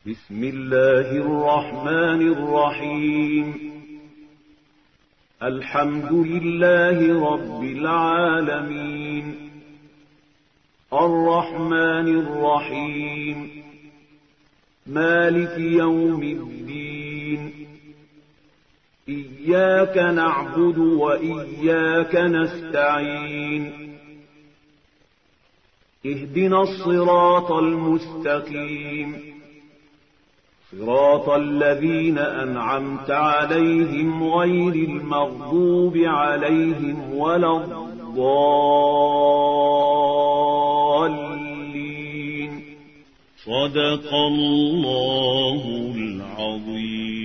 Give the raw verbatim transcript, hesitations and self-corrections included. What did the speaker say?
بسم الله الرحمن الرحيم الحمد لله رب العالمين الرحمن الرحيم مالك يوم الدين إياك نعبد وإياك نستعين اهدنا الصراط المستقيم صراط الذين أنعمت عليهم غير المغضوب عليهم ولا الضالين. صدق الله العظيم.